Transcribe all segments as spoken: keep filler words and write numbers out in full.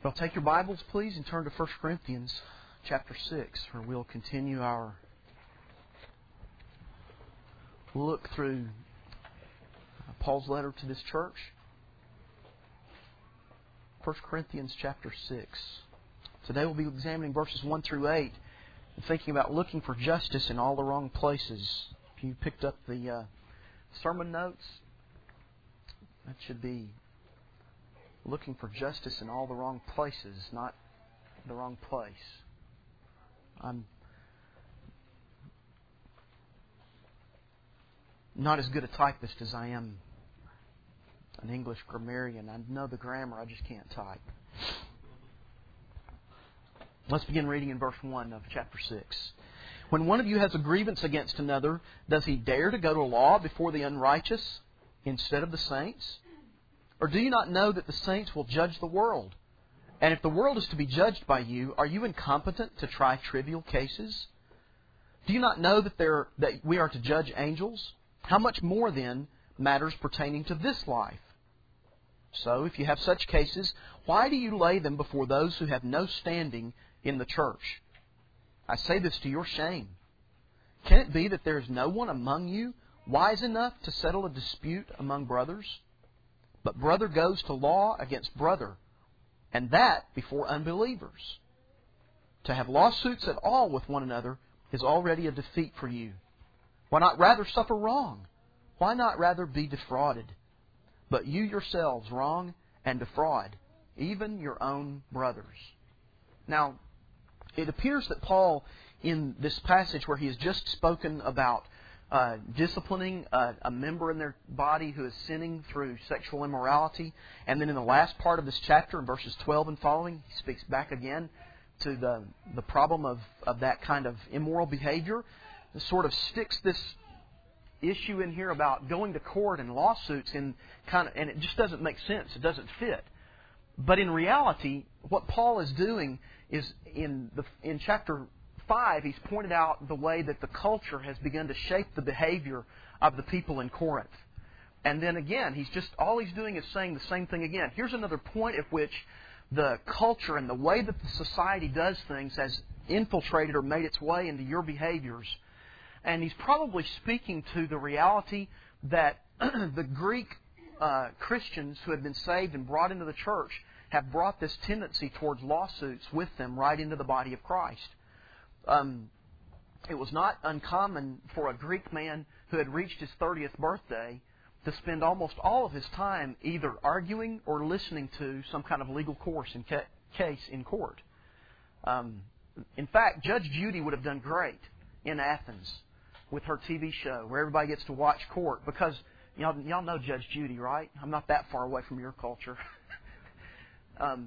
Well, take your Bibles, please, and turn to First Corinthians chapter six, where we'll continue our look through Paul's letter to this church. First Corinthians chapter six. Today we'll be examining verses one through eight and thinking about looking for justice in all the wrong places. If you picked up the uh, sermon notes, that should be looking for justice in all the wrong places, not the wrong place. I'm not as good a typist as I am an English grammarian. I know the grammar, I just can't type. Let's begin reading in verse one of chapter six. When one of you has a grievance against another, does he dare to go to law before the unrighteous instead of the saints? Or do you not know that the saints will judge the world? And if the world is to be judged by you, are you incompetent to try trivial cases? Do you not know that there that we are to judge angels? How much more then matters pertaining to this life? So, if you have such cases, why do you lay them before those who have no standing in the church? I say this to your shame. Can it be that there is no one among you wise enough to settle a dispute among brothers? But brother goes to law against brother, and that before unbelievers. To have lawsuits at all with one another is already a defeat for you. Why not rather suffer wrong? Why not rather be defrauded? But you yourselves wrong and defraud, even your own brothers. Now, it appears that Paul, in this passage where he has just spoken about Uh, disciplining a, a member in their body who is sinning through sexual immorality. And then in the last part of this chapter, in verses twelve and following, he speaks back again to the, the problem of, of that kind of immoral behavior. It sort of sticks this issue in here about going to court and lawsuits in kind of, and it just doesn't make sense. It doesn't fit. But in reality, what Paul is doing is in the in chapter five, he's pointed out the way that the culture has begun to shape the behavior of the people in Corinth. And then again, he's just all he's doing is saying the same thing again. Here's another point at which the culture and the way that the society does things has infiltrated or made its way into your behaviors. And he's probably speaking to the reality that the Greek uh, Christians who had been saved and brought into the church have brought this tendency towards lawsuits with them right into the body of Christ. Um, it was not uncommon for a Greek man who had reached his thirtieth birthday to spend almost all of his time either arguing or listening to some kind of legal course in ca- case in court. Um, in fact, Judge Judy would have done great in Athens with her T V show where everybody gets to watch court because y'all, y'all know Judge Judy, right? I'm not that far away from your culture. um,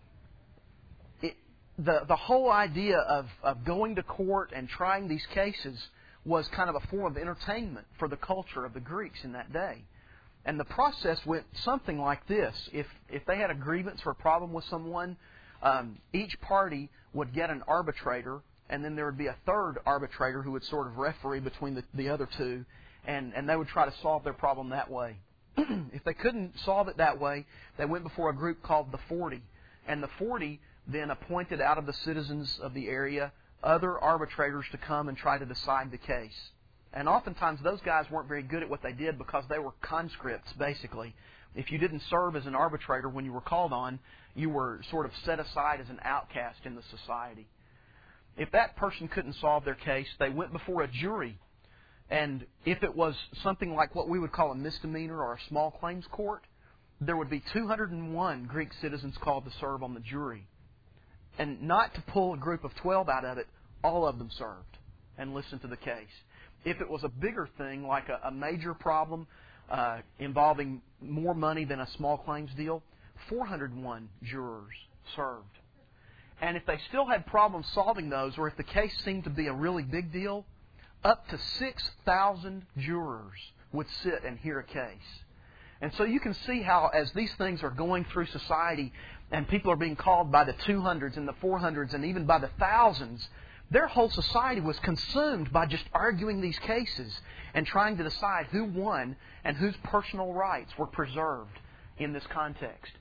The the whole idea of, of going to court and trying these cases was kind of a form of entertainment for the culture of the Greeks in that day. And the process went something like this. If if they had a grievance or a problem with someone, um, each party would get an arbitrator, and then there would be a third arbitrator who would sort of referee between the, the other two, and, and they would try to solve their problem that way. If they couldn't solve it that way, they went before a group called the Forty. And the Forty then appointed out of the citizens of the area other arbitrators to come and try to decide the case. And oftentimes those guys weren't very good at what they did because they were conscripts, basically. If you didn't serve as an arbitrator when you were called on, you were sort of set aside as an outcast in the society. If that person couldn't solve their case, they went before a jury. And if it was something like what we would call a misdemeanor or a small claims court, there would be two hundred one Greek citizens called to serve on the jury. And not to pull a group of twelve out of it, all of them served and listened to the case. If it was a bigger thing, like a, a major problem uh, involving more money than a small claims deal, four hundred one jurors served. And if they still had problems solving those, or if the case seemed to be a really big deal, up to six thousand jurors would sit and hear a case. And so you can see how, as these things are going through society and people are being called by the two hundreds and the four hundreds and even by the thousands, their whole society was consumed by just arguing these cases and trying to decide who won and whose personal rights were preserved in this context.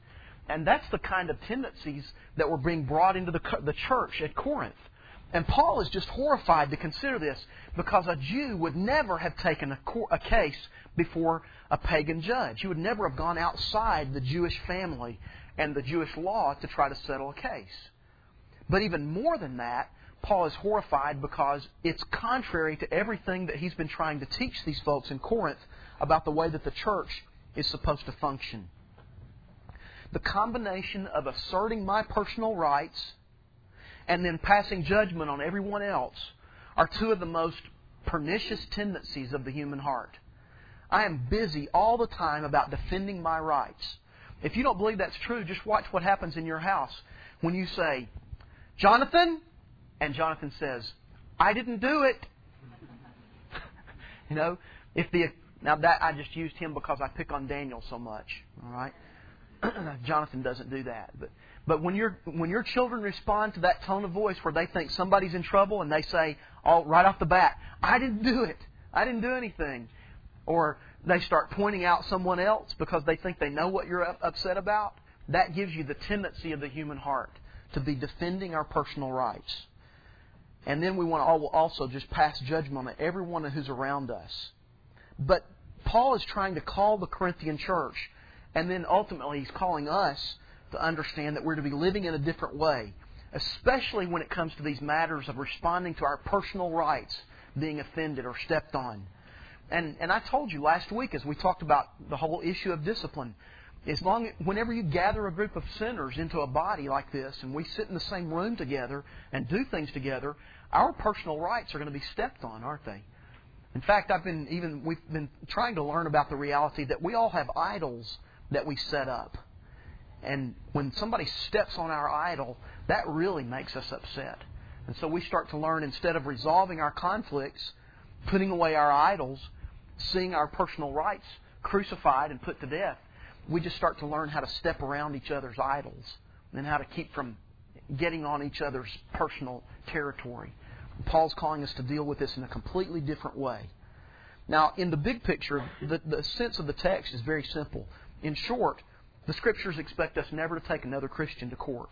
And that's the kind of tendencies that were being brought into the, the church at Corinth. And Paul is just horrified to consider this because a Jew would never have taken a, a case before a pagan judge. He would never have gone outside the Jewish family and the Jewish law to try to settle a case. But even more than that, Paul is horrified because it's contrary to everything that he's been trying to teach these folks in Corinth about the way that the church is supposed to function. The combination of asserting my personal rights and then passing judgment on everyone else are two of the most pernicious tendencies of the human heart. I am busy all the time about defending my rights. If you don't believe that's true, just watch what happens in your house when you say, Jonathan, and Jonathan says, I didn't do it. You know, if the now that I just used him because I pick on Daniel so much. All right, Jonathan doesn't do that, but but when your when your children respond to that tone of voice where they think somebody's in trouble and they say, all right off the bat, I didn't do it, I didn't do anything, or they start pointing out someone else because they think they know what you're upset about, that gives you the tendency of the human heart to be defending our personal rights. And then we want to also just pass judgment on everyone who's around us. But Paul is trying to call the Corinthian church, and then ultimately he's calling us to understand that we're to be living in a different way, especially when it comes to these matters of responding to our personal rights being offended or stepped on. And and I told you last week as we talked about the whole issue of discipline, as long whenever you gather a group of sinners into a body like this and we sit in the same room together and do things together, our personal rights are going to be stepped on, aren't they? In fact, I've been even we've been trying to learn about the reality that we all have idols that we set up. And when somebody steps on our idol, that really makes us upset. And so we start to learn, instead of resolving our conflicts, putting away our idols, seeing our personal rights crucified and put to death, we just start to learn how to step around each other's idols and how to keep from getting on each other's personal territory. Paul's calling us to deal with this in a completely different way. Now, in the big picture, the, the sense of the text is very simple. In short, the Scriptures expect us never to take another Christian to court.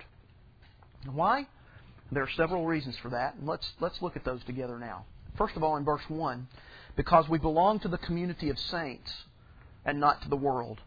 Why? There are several reasons for that. And let's, let's look at those together now. First of all, in verse one, because we belong to the community of saints and not to the world.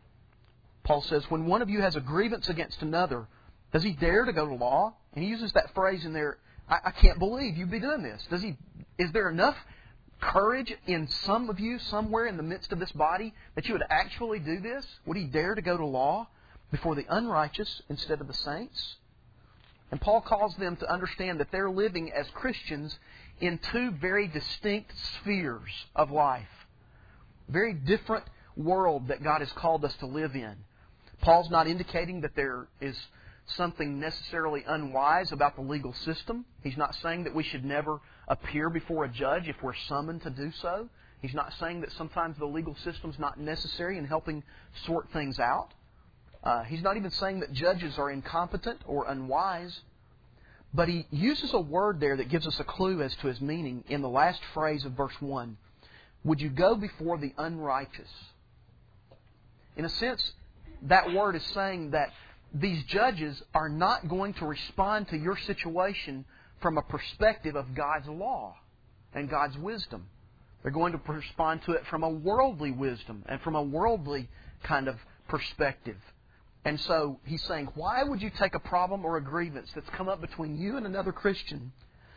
Paul says, when one of you has a grievance against another, does he dare to go to law? And he uses that phrase in there, I, I can't believe you'd be doing this. Does he? Is there enough courage in some of you somewhere in the midst of this body that you would actually do this? Would he dare to go to law before the unrighteous instead of the saints? And Paul calls them to understand that they're living as Christians in two very distinct spheres of life. Very different world that God has called us to live in. Paul's not indicating that there is something necessarily unwise about the legal system. He's not saying that we should never appear before a judge if we're summoned to do so. He's not saying that sometimes the legal system's not necessary in helping sort things out. Uh, he's not even saying that judges are incompetent or unwise. But he uses a word there that gives us a clue as to his meaning in the last phrase of verse one. Would you go before the unrighteous? In a sense, that word is saying that these judges are not going to respond to your situation from a perspective of God's law and God's wisdom. They're going to respond to it from a worldly wisdom and from a worldly kind of perspective. And so he's saying, why would you take a problem or a grievance that's come up between you and another Christian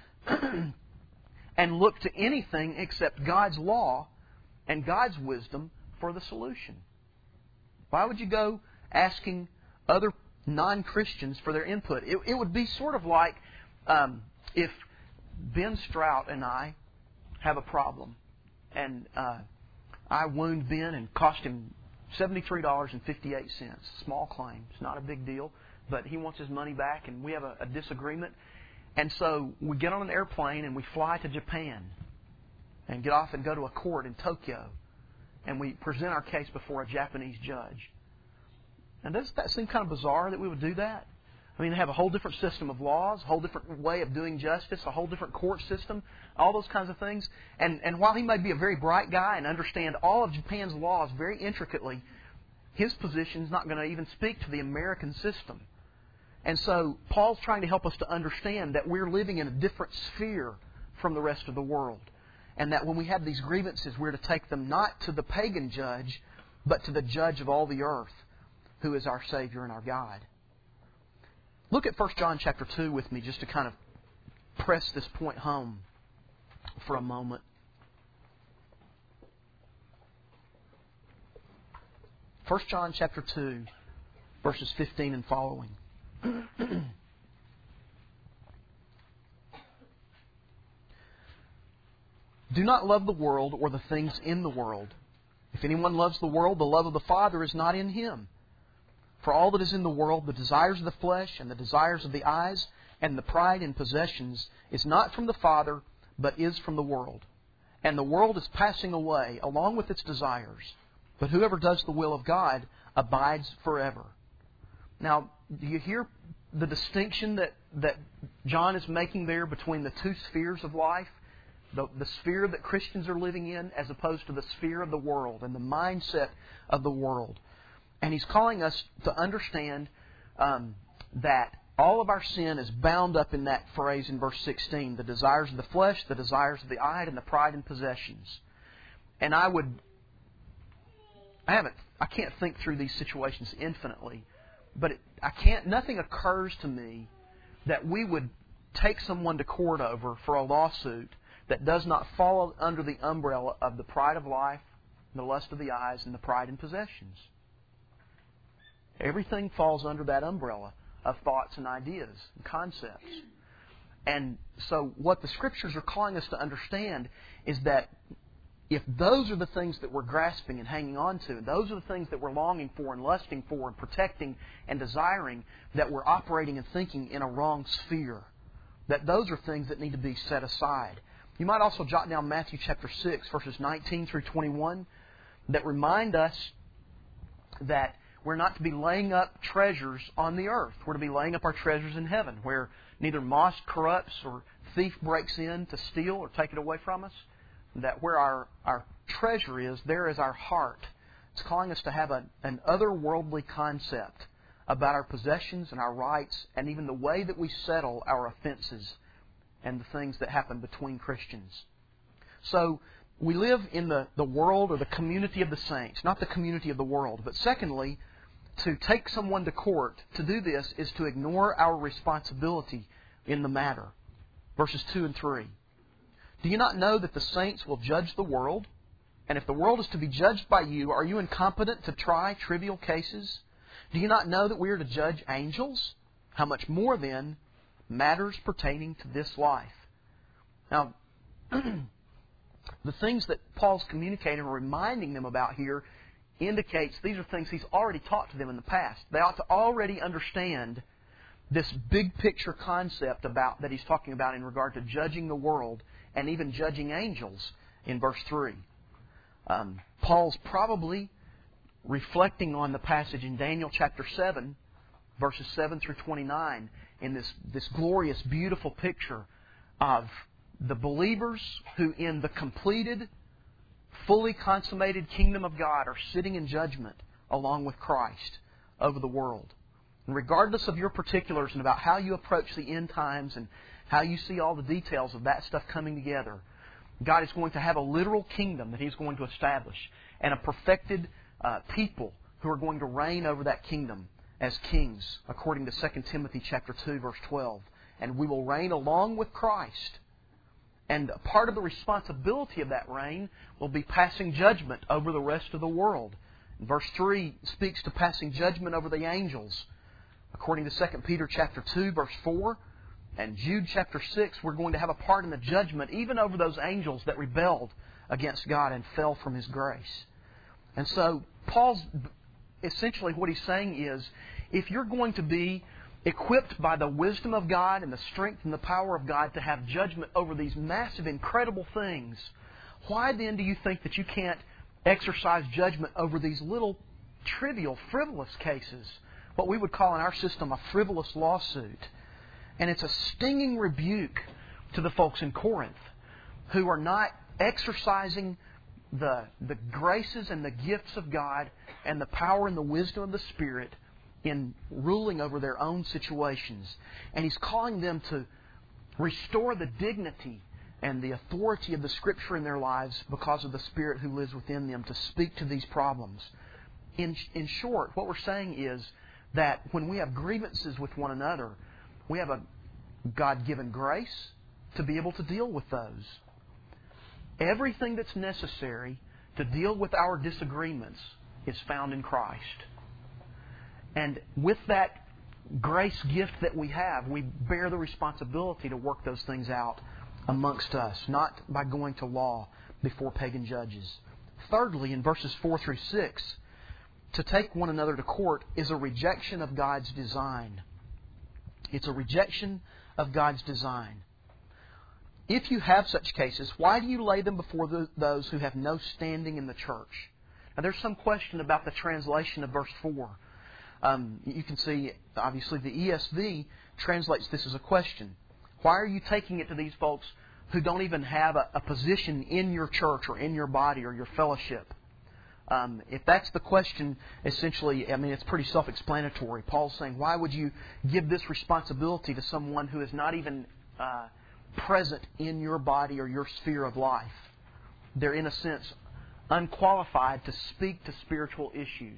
and look to anything except God's law and God's wisdom for the solution? Why would you go asking other non-Christians for their input? It, it would be sort of like um, if Ben Strout and I have a problem and uh, I wound Ben and cost him seventy-three dollars and fifty-eight cents. Small claim. It's not a big deal. But he wants his money back and we have a, a disagreement. And so we get on an airplane and we fly to Japan and get off and go to a court in Tokyo. And we present our case before a Japanese judge. And doesn't that seem kind of bizarre that we would do that? I mean, they have a whole different system of laws, a whole different way of doing justice, a whole different court system, all those kinds of things. And and while he may be a very bright guy and understand all of Japan's laws very intricately, his position is not going to even speak to the American system. And so Paul's trying to help us to understand that we're living in a different sphere from the rest of the world. And that when we have these grievances, we're to take them not to the pagan judge, but to the judge of all the earth, who is our Savior and our God. Look at First John chapter two with me just to kind of press this point home for a moment. First John chapter two, verses fifteen and following. Do not love the world or the things in the world. If anyone loves the world, the love of the Father is not in him. For all that is in the world, the desires of the flesh and the desires of the eyes and the pride in possessions is not from the Father, but is from the world. And the world is passing away along with its desires. But whoever does the will of God abides forever. Now, do you hear the distinction that, that John is making there between the two spheres of life? The, the sphere that Christians are living in as opposed to the sphere of the world and the mindset of the world. And he's calling us to understand um, that all of our sin is bound up in that phrase in verse sixteen. The desires of the flesh, the desires of the eye, and the pride in possessions. And I would... I haven't... I can't think through these situations infinitely. But it, I can't... Nothing occurs to me that we would take someone to court over for a lawsuit that does not fall under the umbrella of the pride of life, the lust of the eyes, and the pride in possessions. Everything falls under that umbrella of thoughts and ideas and concepts. And so what the Scriptures are calling us to understand is that if those are the things that we're grasping and hanging on to, and those are the things that we're longing for and lusting for and protecting and desiring, that we're operating and thinking in a wrong sphere. That those are things that need to be set aside. You might also jot down Matthew chapter six, verses nineteen through twenty-one, that remind us that we're not to be laying up treasures on the earth. We're to be laying up our treasures in heaven, where neither moth corrupts or thief breaks in to steal or take it away from us. That where our, our treasure is, there is our heart. It's calling us to have a, an otherworldly concept about our possessions and our rights and even the way that we settle our offenses and the things that happen between Christians. So, we live in the, the world or the community of the saints, not the community of the world. But secondly, to take someone to court, to do this is to ignore our responsibility in the matter. Verses two and three. Do you not know that the saints will judge the world? And if the world is to be judged by you, are you incompetent to try trivial cases? Do you not know that we are to judge angels? How much more then matters pertaining to this life? Now, the things that Paul's communicating or reminding them about here indicates these are things he's already taught to them in the past. They ought to already understand this big picture concept about that he's talking about in regard to judging the world and even judging angels in verse three. Um, Paul's probably reflecting on the passage in Daniel chapter seven, verses seven through twenty-nine, in this, this glorious, beautiful picture of the believers who in the completed, fully consummated kingdom of God are sitting in judgment along with Christ over the world. And regardless of your particulars and about how you approach the end times and how you see all the details of that stuff coming together, God is going to have a literal kingdom that He's going to establish and a perfected uh, people who are going to reign over that kingdom as kings, according to Second Timothy chapter two, verse twelve. And we will reign along with Christ. And part of the responsibility of that reign will be passing judgment over the rest of the world. And verse three speaks to passing judgment over the angels. According to Second Peter chapter two, verse four, and Jude chapter six, we're going to have a part in the judgment even over those angels that rebelled against God and fell from His grace. And so Paul's essentially what he's saying is, if you're going to be equipped by the wisdom of God and the strength and the power of God to have judgment over these massive, incredible things, why then do you think that you can't exercise judgment over these little trivial, frivolous cases, what we would call in our system a frivolous lawsuit? And it's a stinging rebuke to the folks in Corinth who are not exercising the, the graces and the gifts of God and the power and the wisdom of the Spirit in ruling over their own situations. And He's calling them to restore the dignity and the authority of the Scripture in their lives because of the Spirit who lives within them to speak to these problems. In, in short, what we're saying is that when we have grievances with one another, we have a God-given grace to be able to deal with those. Everything that's necessary to deal with our disagreements is found in Christ. And with that grace gift that we have, we bear the responsibility to work those things out amongst us, not by going to law before pagan judges. Thirdly, in verses four through six, to take one another to court is a rejection of God's design. It's a rejection of God's design. If you have such cases, why do you lay them before the, those who have no standing in the church? Now, there's some question about the translation of verse four. Um, you can see, obviously, the E S V translates this as a question. Why are you taking it to these folks who don't even have a, a position in your church or in your body or your fellowship? Um, if that's the question, essentially, I mean, it's pretty self-explanatory. Paul's saying, why would you give this responsibility to someone who is not even uh, present in your body or your sphere of life? They're, in a sense, unqualified to speak to spiritual issues.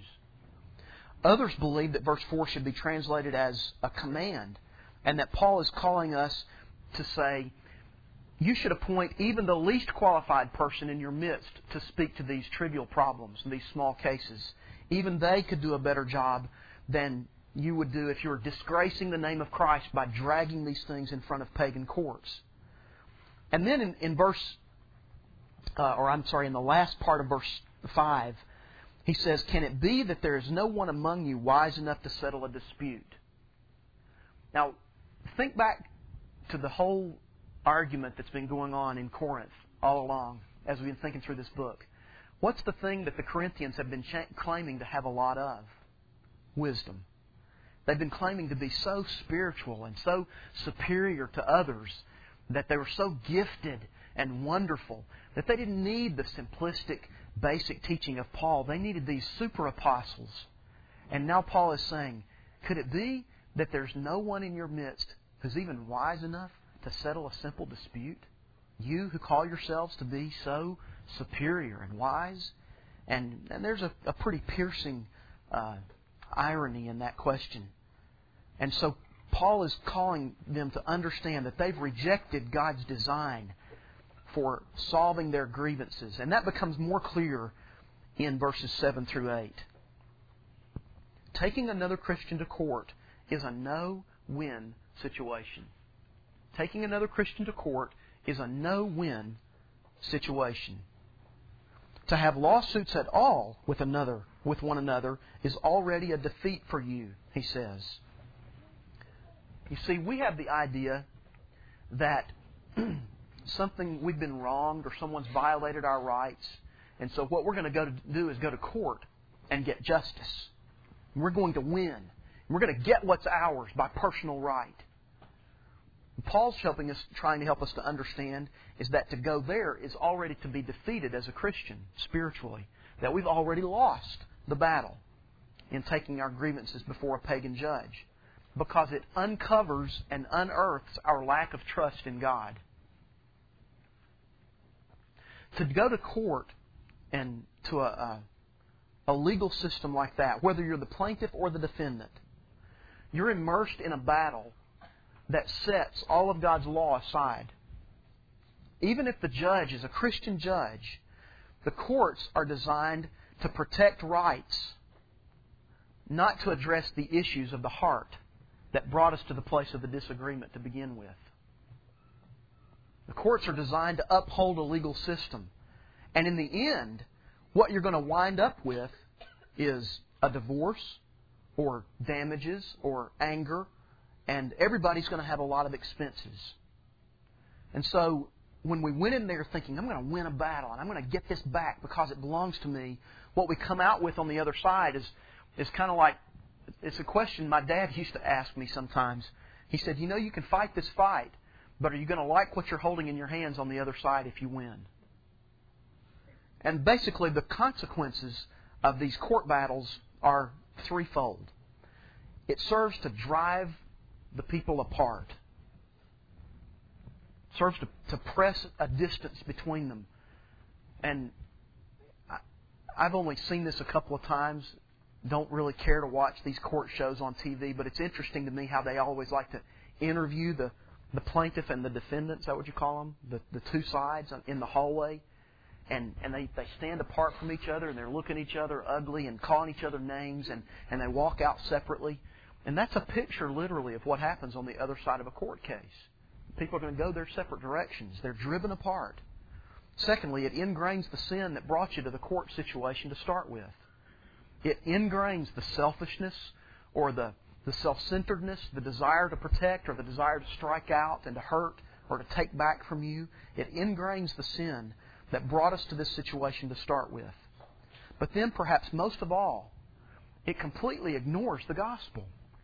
Others believe that verse four should be translated as a command, and that Paul is calling us to say, you should appoint even the least qualified person in your midst to speak to these trivial problems and these small cases. Even they could do a better job than you would do if you were disgracing the name of Christ by dragging these things in front of pagan courts. And then in, in verse, uh, or I'm sorry, in the last part of verse five, he says, can it be that there is no one among you wise enough to settle a dispute? Now, think back to the whole argument that's been going on in Corinth all along as we've been thinking through this book. What's the thing that the Corinthians have been cha- claiming to have a lot of? Wisdom. They've been claiming to be so spiritual and so superior to others, that they were so gifted and wonderful that they didn't need the simplistic, basic teaching of Paul. They needed these super apostles. And now Paul is saying, could it be that there's no one in your midst who's even wise enough to settle a simple dispute? You who call yourselves to be so superior and wise? And, and there's a, a pretty piercing uh, irony in that question. And so Paul is calling them to understand that they've rejected God's design for solving their grievances. And that becomes more clear in verses seven through eight. Taking another Christian to court is a no-win situation. Taking another Christian to court is a no-win situation. To have lawsuits at all with another, with one another, is already a defeat for you, he says. You see, we have the idea that something, we've been wronged or someone's violated our rights, and so what we're going to go to do is go to court and get justice. We're going to win. We're going to get what's ours by personal right. Paul's helping us, trying to help us to understand, is that to go there is already to be defeated as a Christian spiritually. That we've already lost the battle in taking our grievances before a pagan judge, because it uncovers and unearths our lack of trust in God. To go to court and to a, a, a legal system like that, whether you're the plaintiff or the defendant, you're immersed in a battle that sets all of God's law aside. Even if the judge is a Christian judge, the courts are designed to protect rights, not to address the issues of the heart that brought us to the place of the disagreement to begin with. The courts are designed to uphold a legal system. And in the end, what you're going to wind up with is a divorce or damages or anger, and everybody's going to have a lot of expenses. And so when we went in there thinking, I'm going to win a battle and I'm going to get this back because it belongs to me, what we come out with on the other side is, is kind of like, it's a question my dad used to ask me sometimes. He said, you know, you can fight this fight, but are you going to like what you're holding in your hands on the other side if you win? And basically the consequences of these court battles are threefold. It serves to drive the people apart. It serves to, to press a distance between them. And I, I've only seen this a couple of times. Don't really care to watch these court shows on T V, but it's interesting to me how they always like to interview the, the plaintiff and the defendant. Is that what you call them? The, the two sides in the hallway. And, and they, they stand apart from each other, and they're looking at each other ugly and calling each other names, and, and they walk out separately. And that's a picture, literally, of what happens on the other side of a court case. People are going to go their separate directions. They're driven apart. Secondly, it ingrains the sin that brought you to the court situation to start with. It ingrains the selfishness or the, the self-centeredness, the desire to protect or the desire to strike out and to hurt or to take back from you. It ingrains the sin that brought us to this situation to start with. But then, perhaps most of all, it completely ignores the gospel.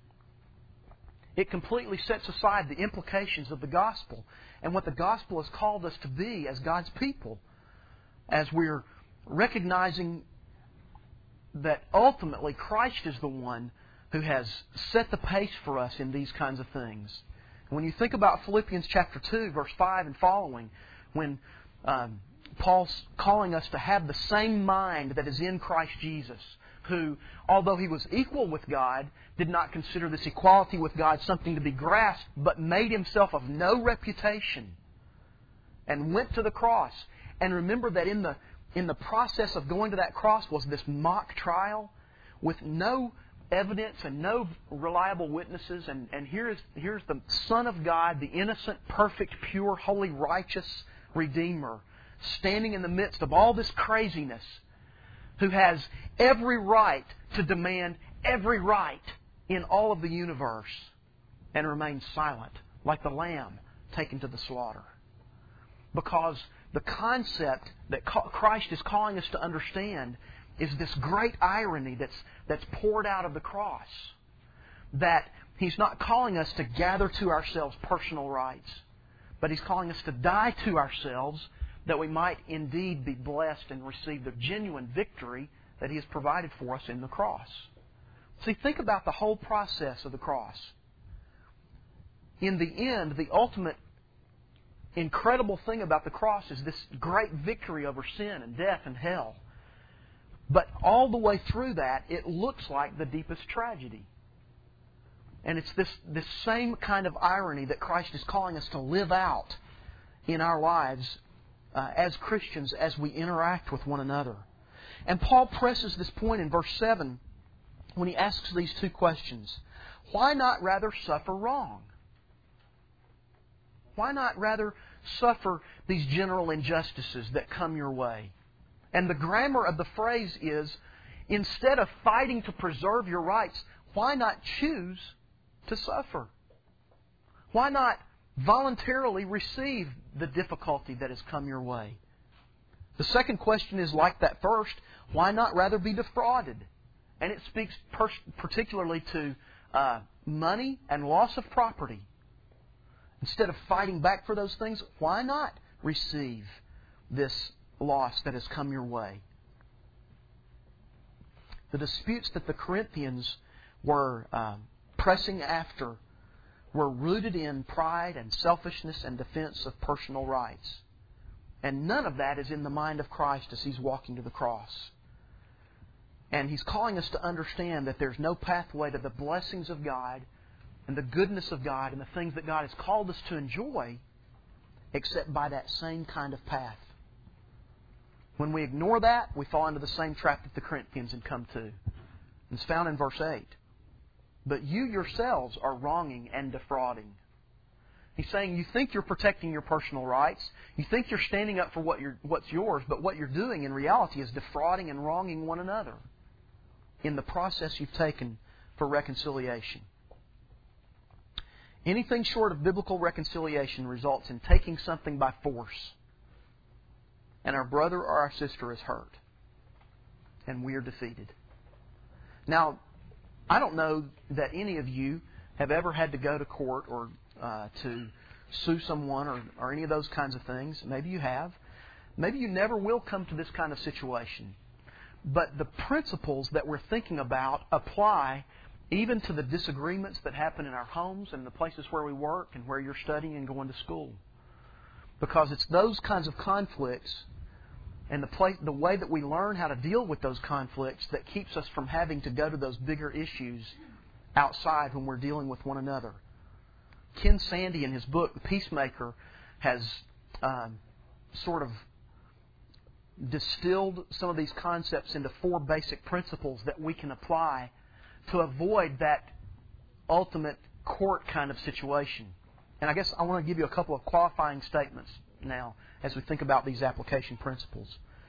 It completely sets aside the implications of the gospel and what the gospel has called us to be as God's people, as we're recognizing that ultimately Christ is the one who has set the pace for us in these kinds of things. When you think about Philippians chapter two, verse five and following, when um, Paul's calling us to have the same mind that is in Christ Jesus, who, although He was equal with God, did not consider this equality with God something to be grasped, but made Himself of no reputation and went to the cross. And remember that in the in the process of going to that cross was this mock trial with no evidence and no reliable witnesses. And, and here's, here's the Son of God, the innocent, perfect, pure, holy, righteous Redeemer, standing in the midst of all this craziness, who has every right to demand every right in all of the universe, and remains silent, like the lamb taken to the slaughter. Because the concept that Christ is calling us to understand is this great irony that's, that's poured out of the cross. That He's not calling us to gather to ourselves personal rights, but He's calling us to die to ourselves that we might indeed be blessed and receive the genuine victory that He has provided for us in the cross. See, think about the whole process of the cross. In the end, the ultimate incredible thing about the cross is this great victory over sin and death and hell. But all the way through that, it looks like the deepest tragedy. And it's this, this same kind of irony that Christ is calling us to live out in our lives uh, as Christians as we interact with one another. And Paul presses this point in verse seven when he asks these two questions. Why not rather suffer wrong? Why not rather suffer these general injustices that come your way? And the grammar of the phrase is, instead of fighting to preserve your rights, why not choose to suffer? Why not voluntarily receive the difficulty that has come your way? The second question is like that first. Why not rather be defrauded? And it speaks per- particularly to uh, money and loss of property. Instead of fighting back for those things, why not receive this loss that has come your way? The disputes that the Corinthians were uh, pressing after were rooted in pride and selfishness and defense of personal rights. And none of that is in the mind of Christ as He's walking to the cross. And He's calling us to understand that there's no pathway to the blessings of God and the goodness of God and the things that God has called us to enjoy except by that same kind of path. When we ignore that, we fall into the same trap that the Corinthians had come to. It's found in verse eight. But you yourselves are wronging and defrauding. He's saying you think you're protecting your personal rights. You think you're standing up for what you're, what's yours, but what you're doing in reality is defrauding and wronging one another in the process you've taken for reconciliation. Anything short of biblical reconciliation results in taking something by force, and our brother or our sister is hurt, and we are defeated. Now, I don't know that any of you have ever had to go to court or uh, to sue someone or, or any of those kinds of things. Maybe you have. Maybe you never will come to this kind of situation. But the principles that we're thinking about apply even to the disagreements that happen in our homes and the places where we work and where you're studying and going to school. Because it's those kinds of conflicts and the place, the way that we learn how to deal with those conflicts that keeps us from having to go to those bigger issues outside when we're dealing with one another. Ken Sande, in his book, The Peacemaker, has um, sort of distilled some of these concepts into four basic principles that we can apply to avoid that ultimate court kind of situation. And I guess I want to give you a couple of qualifying statements now as we think about these application principles.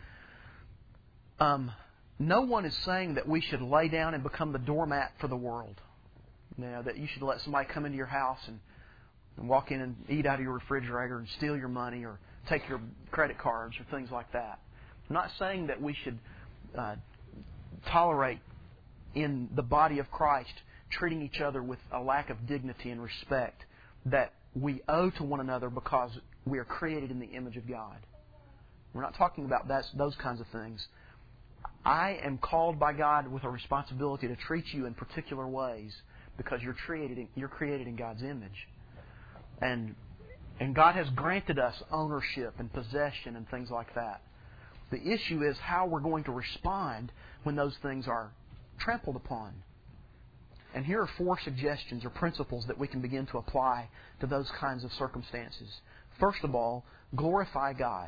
Um, no one is saying that we should lay down and become the doormat for the world. You know, that you should let somebody come into your house and, and walk in and eat out of your refrigerator and steal your money or take your credit cards or things like that. I'm not saying that we should uh, tolerate in the body of Christ treating each other with a lack of dignity and respect that we owe to one another because we are created in the image of God. We're not talking about that, those kinds of things. I am called by God with a responsibility to treat you in particular ways because you're created in, you're created in God's image. And and God has granted us ownership and possession and things like that. The issue is how we're going to respond when those things are trampled upon. And here are four suggestions or principles that we can begin to apply to those kinds of circumstances. First of all, glorify God.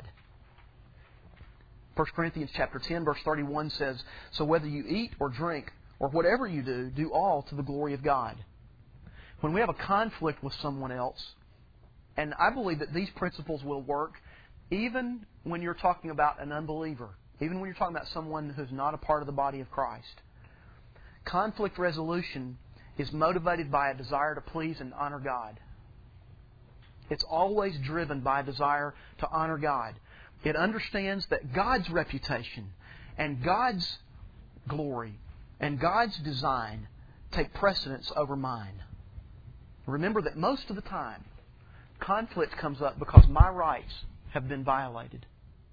First Corinthians chapter ten, verse thirty-one says, "So whether you eat or drink or whatever you do, do all to the glory of God." When we have a conflict with someone else, and I believe that these principles will work even when you're talking about an unbeliever, even when you're talking about someone who's not a part of the body of Christ. Conflict resolution is motivated by a desire to please and honor God. It's always driven by a desire to honor God. It understands that God's reputation and God's glory and God's design take precedence over mine. Remember that most of the time, conflict comes up because my rights have been violated.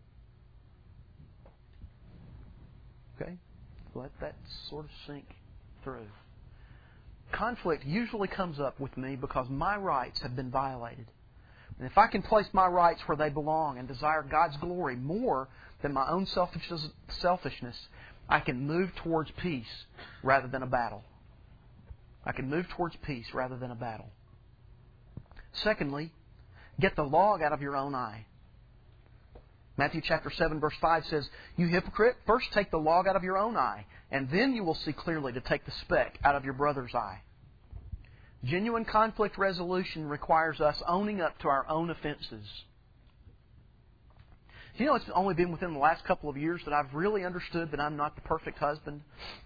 Okay? Let that sort of sink through. Conflict usually comes up with me because my rights have been violated. And if I can place my rights where they belong and desire God's glory more than my own selfishness, I can move towards peace rather than a battle. I can move towards peace rather than a battle. Secondly, get the log out of your own eye. Matthew chapter seven verse five says, "You hypocrite, first take the log out of your own eye, and then you will see clearly to take the speck out of your brother's eye." Genuine conflict resolution requires us owning up to our own offenses. Do you know it's only been within the last couple of years that I've really understood that I'm not the perfect husband?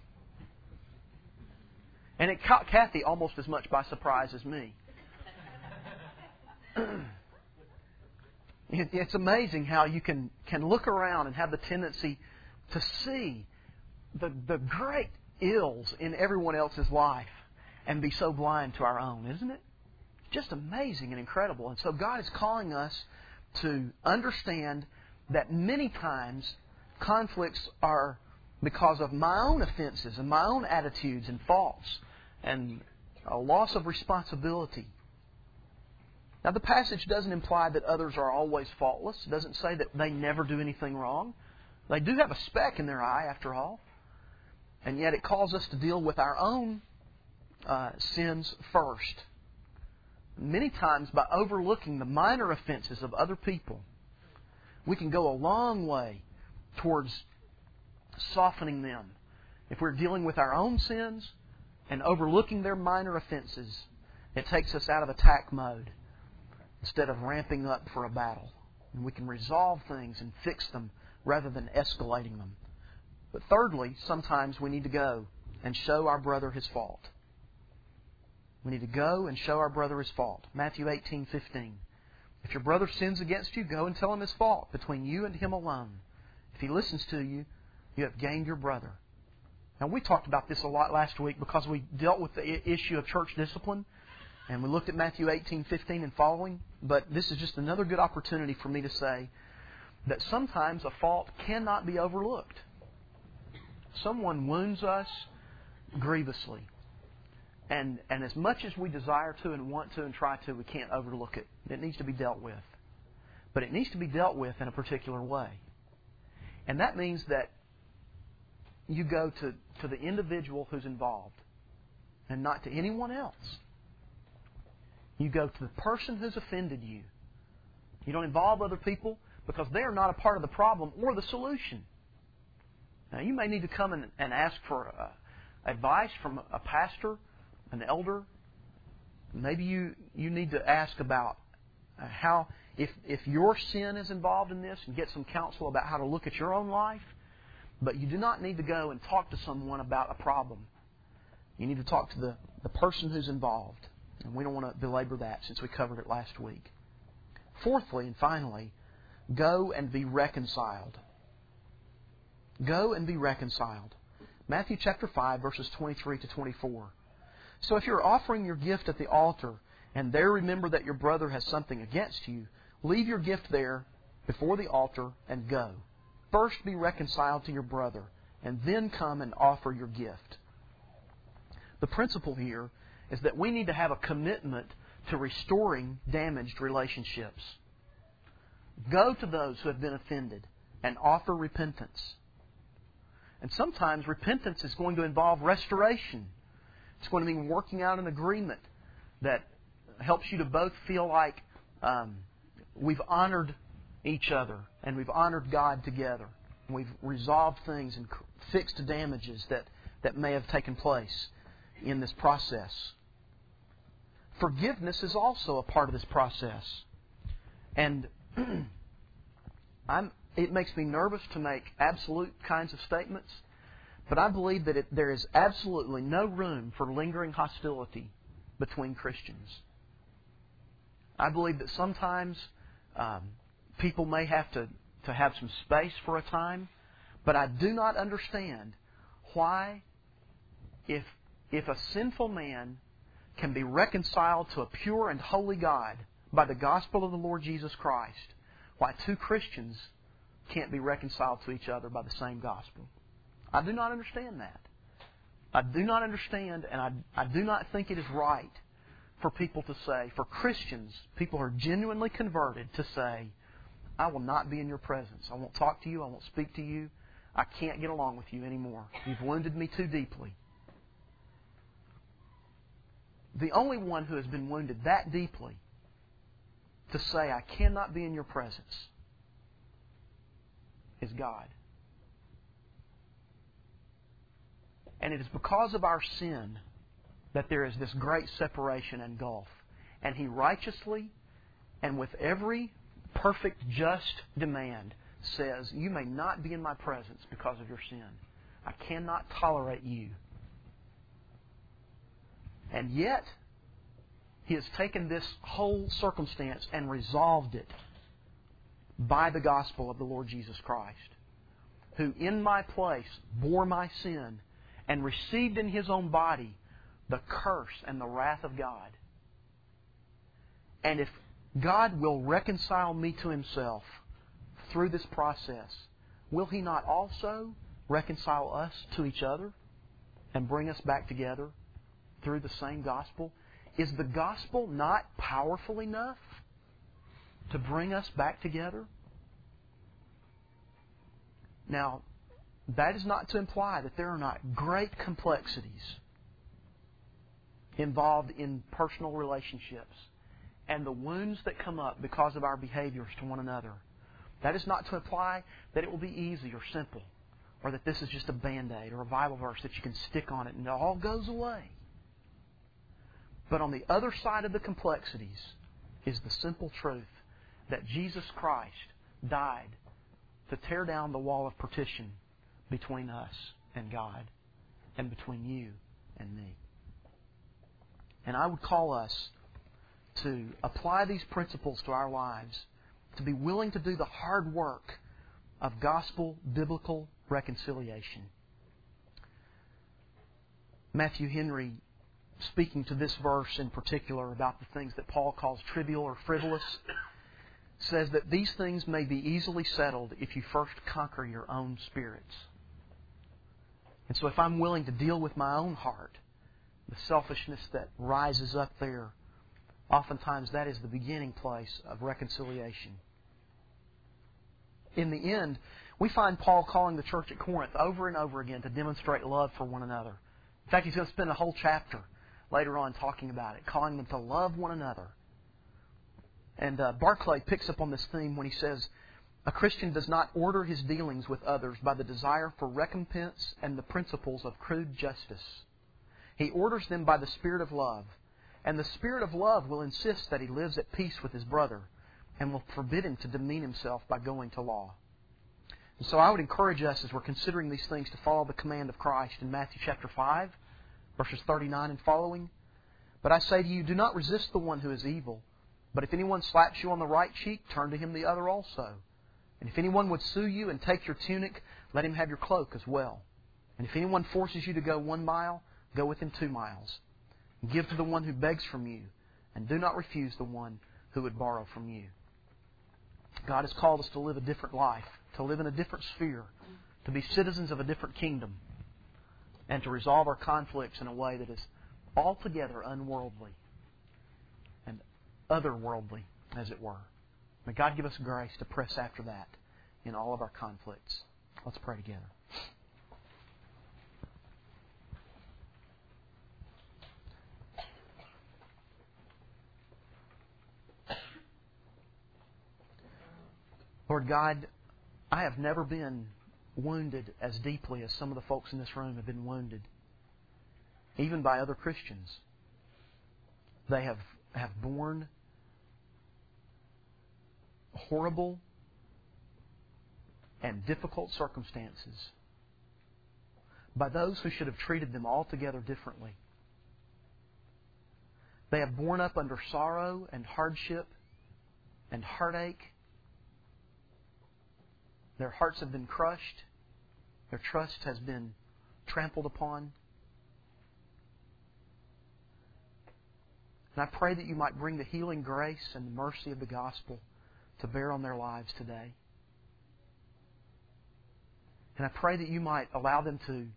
And it caught Kathy almost as much by surprise as me. It's amazing how you can, can look around and have the tendency to see the, the great ills in everyone else's life and be so blind to our own, isn't it? Just amazing and incredible. And so God is calling us to understand that many times conflicts are because of my own offenses and my own attitudes and faults and a loss of responsibility. Now, the passage doesn't imply that others are always faultless. It doesn't say that they never do anything wrong. They do have a speck in their eye, after all. And yet it calls us to deal with our own uh, sins first. Many times, by overlooking the minor offenses of other people, we can go a long way towards softening them. If we're dealing with our own sins and overlooking their minor offenses, it takes us out of attack mode instead of ramping up for a battle. And we can resolve things and fix them rather than escalating them. But thirdly, sometimes we need to go and show our brother his fault. We need to go and show our brother his fault. Matthew eighteen fifteen. "If your brother sins against you, go and tell him his fault between you and him alone. If he listens to you, you have gained your brother." Now, we talked about this a lot last week because we dealt with the issue of church discipline. And we looked at Matthew eighteen fifteen and following. But this is just another good opportunity for me to say that sometimes a fault cannot be overlooked. someone wounds us grievously, and, and as much as we desire to and want to and try to, we can't overlook it. It needs to be dealt with. But it needs to be dealt with in a particular way. And that means that you go to, to the individual who's involved and not to anyone else. You go to the person who's offended you. You don't involve other people because they are not a part of the problem or the solution. Now, you may need to come and, and ask for uh, advice from a pastor, an elder. Maybe you, you need to ask about uh, how, if, if your sin is involved in this, and get some counsel about how to look at your own life. But you do not need to go and talk to someone about a problem. You need to talk to the, the person who's involved. And we don't want to belabor that since we covered it last week. Fourthly and finally, go and be reconciled. Go and be reconciled. Matthew chapter five, verses twenty-three to twenty-four. So if you're offering your gift at the altar, and there remember that your brother has something against you, leave your gift there before the altar and go. First be reconciled to your brother, and then come and offer your gift. The principle here is that we need to have a commitment to restoring damaged relationships. Go to those who have been offended and offer repentance. And sometimes repentance is going to involve restoration. It's going to mean working out an agreement that helps you to both feel like um, we've honored each other and we've honored God together. We've resolved things and fixed damages that, that may have taken place in this process. Forgiveness is also a part of this process. And I'm, it makes me nervous to make absolute kinds of statements, but I believe that it, there is absolutely no room for lingering hostility between Christians. I believe that sometimes um, people may have to, to have some space for a time, but I do not understand why, if if a sinful man can be reconciled to a pure and holy God by the gospel of the Lord Jesus Christ, why two Christians can't be reconciled to each other by the same gospel. I do not understand that. I do not understand, and I, I do not think it is right for people to say, for Christians, people who are genuinely converted, to say, I will not be in your presence. I won't talk to you. I won't speak to you. I can't get along with you anymore. You've wounded me too deeply. The only one who has been wounded that deeply to say, I cannot be in your presence, is God. And it is because of our sin that there is this great separation and gulf. And He righteously and with every perfect, just demand says, you may not be in my presence because of your sin. I cannot tolerate you. And yet, He has taken this whole circumstance and resolved it by the gospel of the Lord Jesus Christ, who in my place bore my sin and received in His own body the curse and the wrath of God. And if God will reconcile me to Himself through this process, will He not also reconcile us to each other and bring us back together through the same gospel? Is the gospel not powerful enough to bring us back together? Now, that is not to imply that there are not great complexities involved in personal relationships and the wounds that come up because of our behaviors to one another. That is not to imply that it will be easy or simple, or that this is just a Band-Aid or a Bible verse that you can stick on it and it all goes away. But on the other side of the complexities is the simple truth that Jesus Christ died to tear down the wall of partition between us and God and between you and me. And I would call us to apply these principles to our lives, to be willing to do the hard work of gospel biblical reconciliation. Matthew Henry, speaking to this verse in particular about the things that Paul calls trivial or frivolous, says that these things may be easily settled if you first conquer your own spirits. And so if I'm willing to deal with my own heart, the selfishness that rises up there, oftentimes that is the beginning place of reconciliation. In the end, we find Paul calling the church at Corinth over and over again to demonstrate love for one another. In fact, he's going to spend a whole chapter later on talking about it, calling them to love one another. And uh, Barclay picks up on this theme when he says, a Christian does not order his dealings with others by the desire for recompense and the principles of crude justice. He orders them by the Spirit of love. And the Spirit of love will insist that he lives at peace with his brother and will forbid him to demean himself by going to law. And so I would encourage us as we're considering these things to follow the command of Christ in Matthew chapter five, verses thirty-nine and following. But I say to you, do not resist the one who is evil. But if anyone slaps you on the right cheek, turn to him the other also. And if anyone would sue you and take your tunic, let him have your cloak as well. And if anyone forces you to go one mile, go with him two miles. And give to the one who begs from you, and do not refuse the one who would borrow from you. God has called us to live a different life, to live in a different sphere, to be citizens of a different kingdom, and to resolve our conflicts in a way that is altogether unworldly and otherworldly, as it were. May God give us grace to press after that in all of our conflicts. Let's pray together. Lord God, I have never been wounded as deeply as some of the folks in this room have been wounded, even by other Christians. They have, have borne horrible and difficult circumstances by those who should have treated them altogether differently. They have borne up under sorrow and hardship and heartache. Their hearts have been crushed. Their trust has been trampled upon. And I pray that you might bring the healing grace and the mercy of the gospel to bear on their lives today. And I pray that you might allow them to,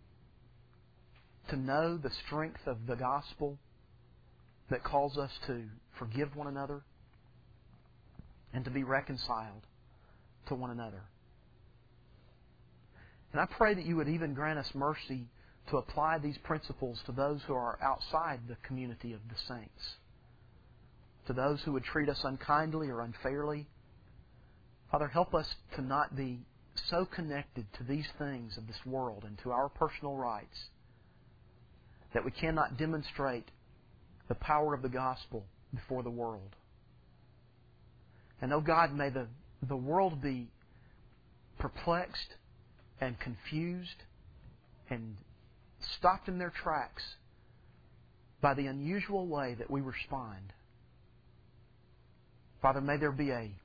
to know the strength of the gospel that calls us to forgive one another and to be reconciled to one another. And I pray that you would even grant us mercy to apply these principles to those who are outside the community of the saints, to those who would treat us unkindly or unfairly. Father, help us to not be so connected to these things of this world and to our personal rights that we cannot demonstrate the power of the gospel before the world. And, oh God, may the, the world be perplexed and confused and stopped in their tracks by the unusual way that we respond. Father, may there be a,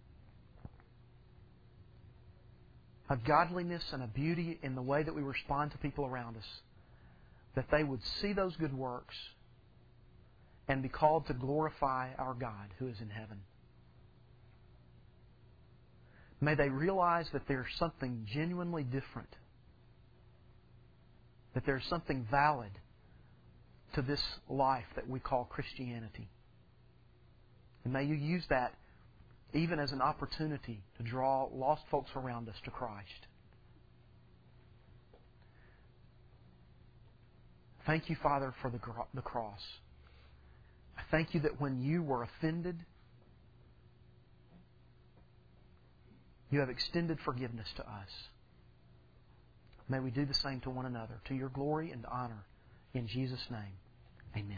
a godliness and a beauty in the way that we respond to people around us, that they would see those good works and be called to glorify our God who is in heaven. May they realize that there's something genuinely different, that there's something valid to this life that we call Christianity. And may you use that even as an opportunity to draw lost folks around us to Christ. Thank you, Father, for the, the cross. I thank you that when you were offended, you have extended forgiveness to us. May we do the same to one another, to your glory and honor. In Jesus' name, amen.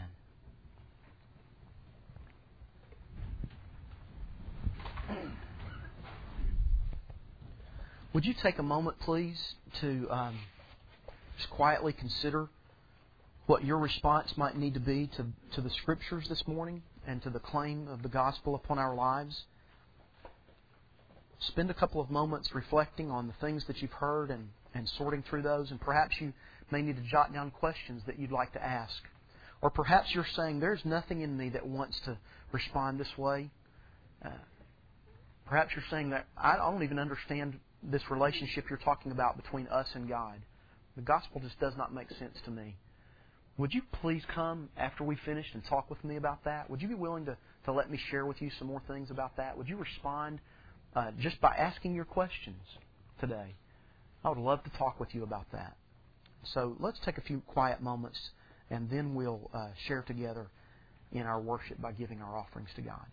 Would you take a moment, please, to um, just quietly consider what your response might need to be to, to the Scriptures this morning and to the claim of the gospel upon our lives? Spend a couple of moments reflecting on the things that you've heard and, and sorting through those. And perhaps you may need to jot down questions that you'd like to ask. Or perhaps you're saying, there's nothing in me that wants to respond this way. Uh, perhaps you're saying that I don't even understand this relationship you're talking about between us and God. The gospel just does not make sense to me. Would you please come after we finished and talk with me about that? Would you be willing to, to let me share with you some more things about that? Would you respond uh, just by asking your questions today? I would love to talk with you about that. So let's take a few quiet moments, and then we'll uh, share together in our worship by giving our offerings to God.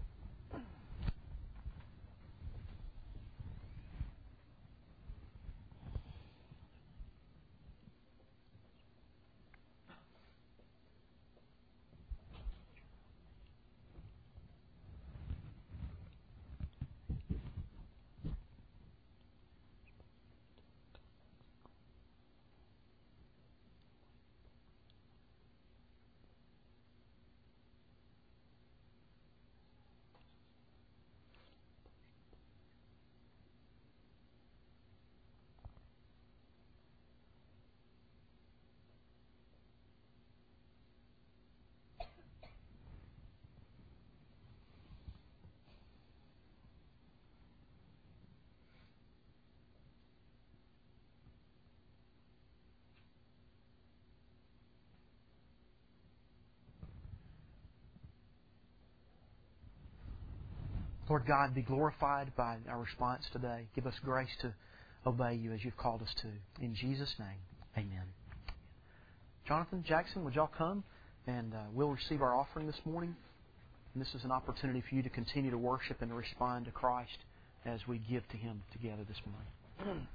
Lord God, be glorified by our response today. Give us grace to obey You as You've called us to. In Jesus' name, amen. Jonathan, Jackson, would y'all come? And uh, we'll receive our offering this morning. And this is an opportunity for you to continue to worship and to respond to Christ as we give to Him together this morning.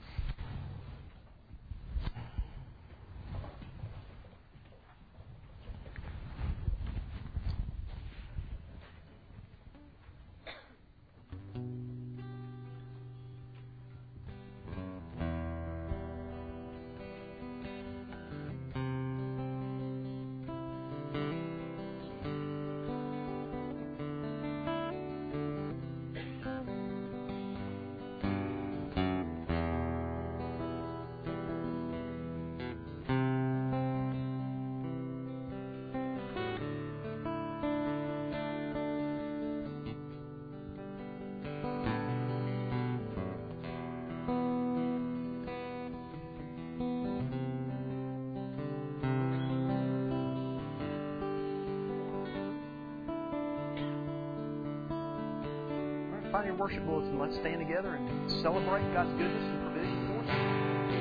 Find your worship bulletin. Let's stand together and celebrate God's goodness and provision for us.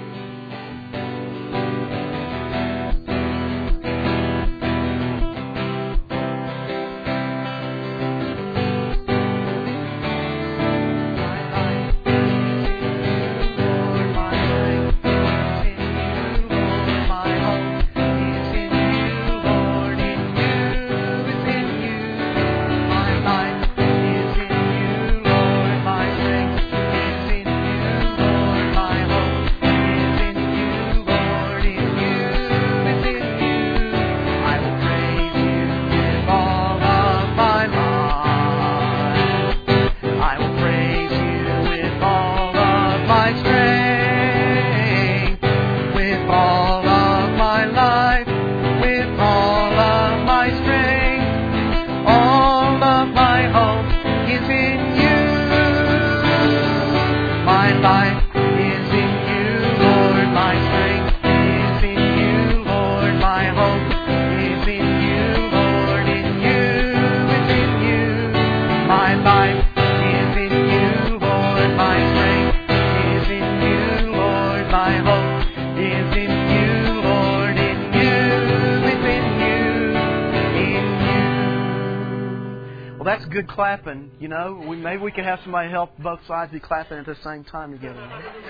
Good clapping, you know. We, maybe we could have somebody help both sides be clapping at the same time together.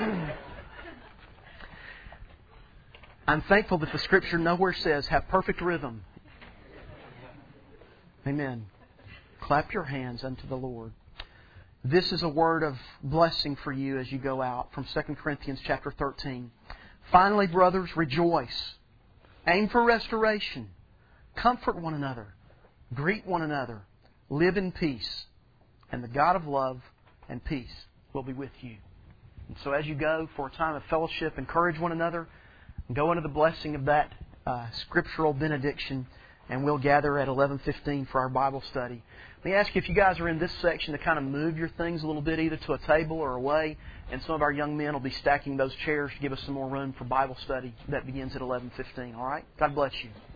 I'm thankful that the Scripture nowhere says have perfect rhythm. Amen. Clap your hands unto the Lord. This is a word of blessing for you as you go out from Second Corinthians chapter thirteen. Finally, brothers, rejoice. Aim for restoration. Comfort one another. Greet one another. Live in peace, and the God of love and peace will be with you. And so as you go for a time of fellowship, encourage one another, and go into the blessing of that uh, scriptural benediction, and we'll gather at eleven fifteen for our Bible study. Let me ask you, if you guys are in this section, to kind of move your things a little bit, either to a table or away, and some of our young men will be stacking those chairs to give us some more room for Bible study that begins at eleven fifteen. All right? God bless you.